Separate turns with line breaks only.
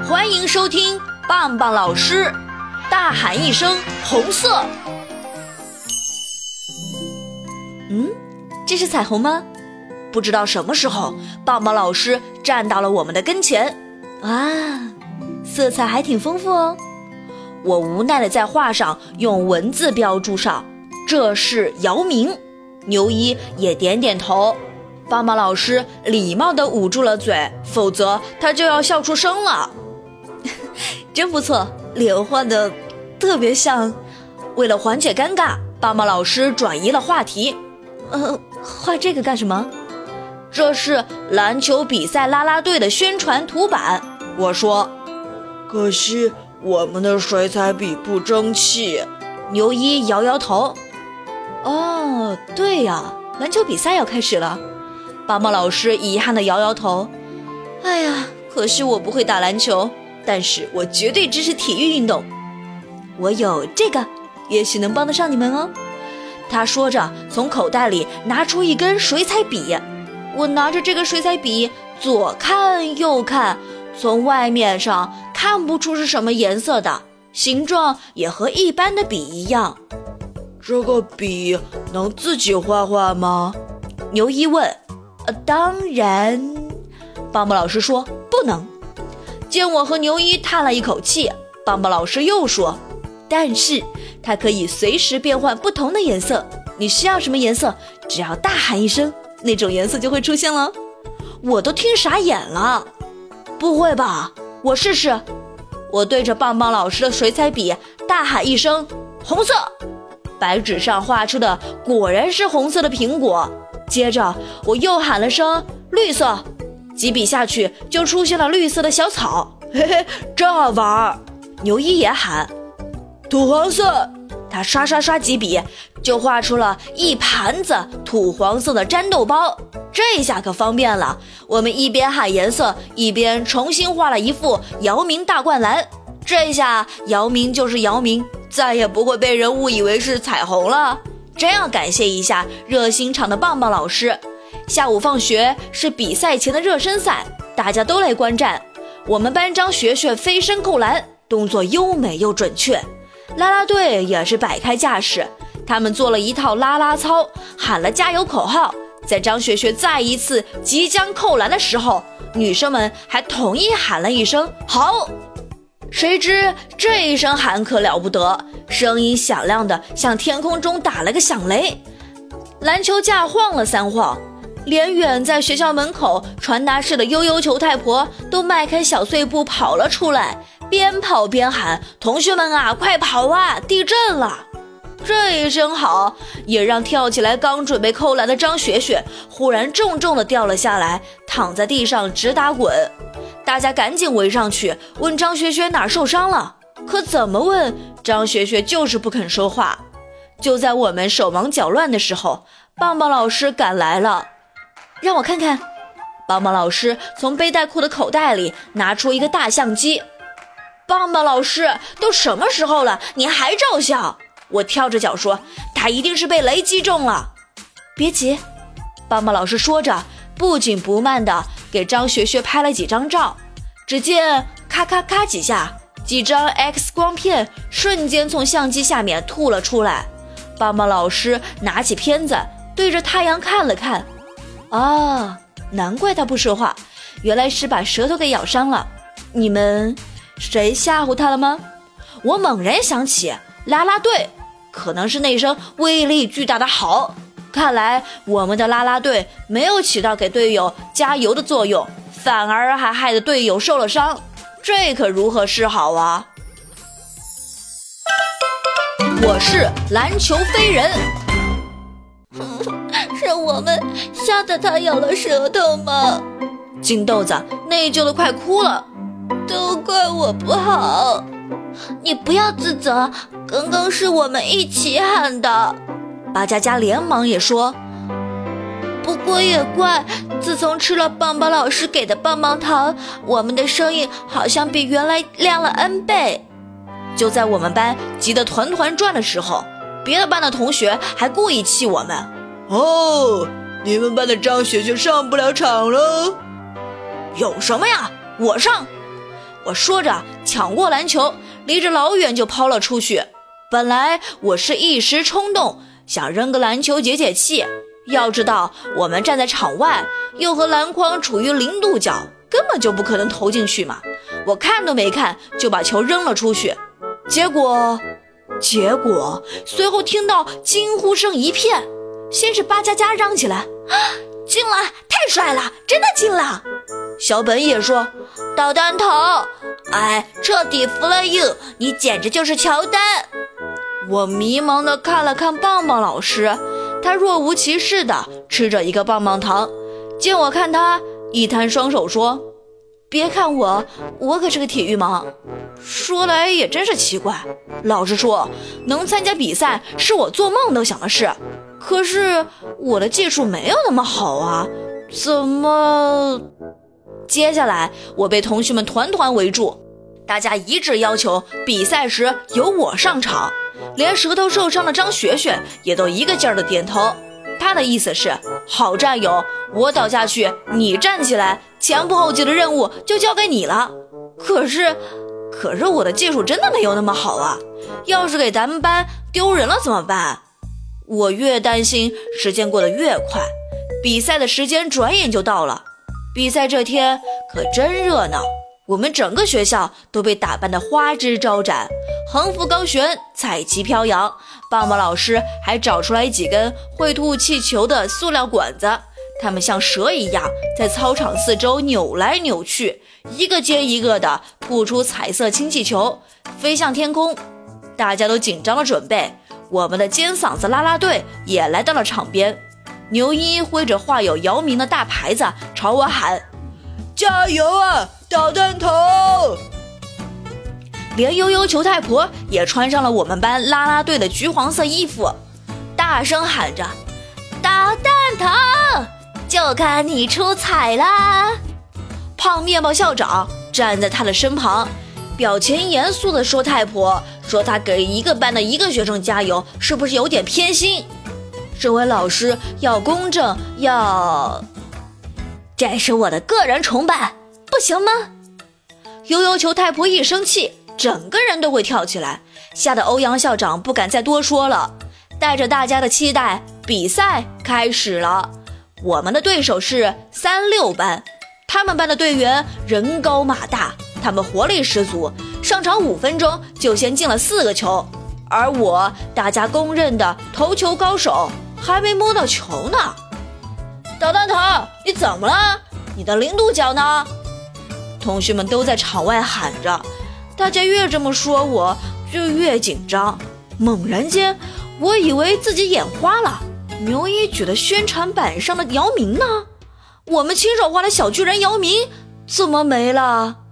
欢迎收听棒棒老师大喊一声红色。这是彩虹吗？不知道什么时候棒棒老师站到了我们的跟前啊，色彩还挺丰富哦。我无奈地在画上用文字标注上，这是姚明。牛一也点点头。棒棒老师礼貌地捂住了嘴，否则他就要笑出声了。真不错，脸画得特别像。为了缓解尴尬，棒棒老师转移了话题。画这个干什么？这是篮球比赛啦啦队的宣传图版。我说，
可惜我们的水彩笔不争气。
牛一摇摇头。哦，对呀，篮球比赛要开始了。棒棒老师遗憾地摇摇头。哎呀，可惜我不会打篮球，但是我绝对支持体育运动。我有这个，也许能帮得上你们哦。他说着从口袋里拿出一根水彩笔。我拿着这个水彩笔左看右看，从外面上看不出是什么颜色的，形状也和一般的笔一样。
这个笔能自己画画吗？
牛一问。当然，棒棒老师说不能。见我和牛一叹了一口气，棒棒老师又说，但是它可以随时变换不同的颜色，你需要什么颜色，只要大喊一声，那种颜色就会出现了。我都听傻眼了。不会吧，我试试。我对着棒棒老师的水彩笔大喊一声，红色。白纸上画出的果然是红色的苹果。接着我又喊了声绿色，几笔下去就出现了绿色的小草。嘿嘿，真好玩。牛一也喊土黄色，他刷刷刷几笔就画出了一盘子土黄色的粘豆包。这下可方便了，我们一边喊颜色，一边重新画了一幅姚明大灌篮。这下姚明就是姚明，再也不会被人误以为是彩虹了。真要感谢一下热心肠的棒棒老师。下午放学是比赛前的热身赛，大家都来观战。我们班张学学飞身扣篮，动作优美又准确。啦啦队也是摆开架势，他们做了一套啦啦操，喊了加油口号。在张学学再一次即将扣篮的时候，女生们还统一喊了一声好。谁知这一声喊可了不得，声音响亮的像天空中打了个响雷。篮球架晃了3晃，连远在学校门口传达室的悠悠球太婆都迈开小碎步跑了出来，边跑边喊，同学们啊，快跑啊，地震了。这一声好也让跳起来刚准备扣篮的张学学忽然重重地掉了下来，躺在地上直打滚。大家赶紧围上去问张学学哪儿受伤了，可怎么问张学学就是不肯说话。就在我们手忙脚乱的时候，棒棒老师赶来了。让我看看。棒棒老师从背带裤的口袋里拿出一个大相机。棒棒老师，都什么时候了，你还照相？我跳着脚说，他一定是被雷击中了。别急，棒棒老师说着不紧不慢地给张学学拍了几张照。只见咔咔咔几下，几张 X 光片瞬间从相机下面吐了出来。棒棒老师拿起片子对着太阳看了看。难怪他不说话，原来是把舌头给咬伤了。你们谁吓唬他了吗？我猛然想起啦啦队，可能是那声威力巨大的好。看来我们的啦啦队没有起到给队友加油的作用，反而还害得队友受了伤，这可如何是好啊？我是篮球飞人。
是我们吓得他咬了舌头吗？
金豆子内疚得快哭了。
都怪我不好。你不要自责，刚刚是我们一起喊的。
巴佳佳连忙也说，
不过也怪，自从吃了棒棒老师给的棒棒糖，我们的声音好像比原来亮了 N 倍。
就在我们班急得团团转的时候，别的班的同学还故意气我们。
你们班的张学学上不了场了。
有什么呀，我上。 我说着抢过篮球，离着老远就抛了出去。本来我是一时冲动，想扔个篮球解解气，要知道我们站在场外，又和篮筐处于0度角，根本就不可能投进去嘛。我看都没看就把球扔了出去，结果随后听到惊呼声一片，先是巴佳佳嚷起来：
进了，太帅了，真的进了。
小本也说：
捣蛋头，哎，彻底服了 you， 你简直就是乔丹。
我迷茫地看了看棒棒老师，他若无其事地吃着一个棒棒糖，见我看他，一摊双手说：别看我可是个体育盲。说来也真是奇怪，老实说，能参加比赛是我做梦都想的事，可是我的技术没有那么好啊，怎么……接下来我被同学们团团围住，大家一致要求比赛时由我上场，连舌头受伤的张学学也都一个劲儿的点头。他的意思是，好战友，我倒下去你站起来，前仆后继的任务就交给你了。可是我的技术真的没有那么好啊，要是给咱们班丢人了怎么办？我越担心时间过得越快，比赛的时间转眼就到了。比赛这天可真热闹，我们整个学校都被打扮得花枝招展，横幅高悬，彩旗飘扬，棒棒老师还找出来几根会吐气球的塑料管子，它们像蛇一样在操场四周扭来扭去，一个接一个的吐出彩色氢气球，飞向天空。大家都紧张了准备，我们的尖嗓子啦啦队也来到了场边。牛一挥着画有姚明的大牌子朝我喊：
加油啊，捣蛋头！
连悠悠球太婆也穿上了我们班啦啦队的橘黄色衣服，大声喊着：
捣蛋头，就看你出彩啦！
胖面包校长站在他的身旁，表情严肃地说：太婆说他给一个班的一个学生加油，是不是有点偏心？这位老师要公正，
这是我的个人崇拜，不行吗？
悠悠球太婆一生气，整个人都会跳起来，吓得欧阳校长不敢再多说了。带着大家的期待，比赛开始了。我们的对手是36班，他们班的队员人高马大，他们活力十足，上场5分钟就先进了4个球，而我大家公认的投球高手还没摸到球呢。捣蛋头，你怎么了？你的0度角呢？同学们都在场外喊着，大家越这么说我就越紧张。猛然间我以为自己眼花了，牛一举的宣传板上的姚明呢？我们亲手画的小巨人姚明怎么没了？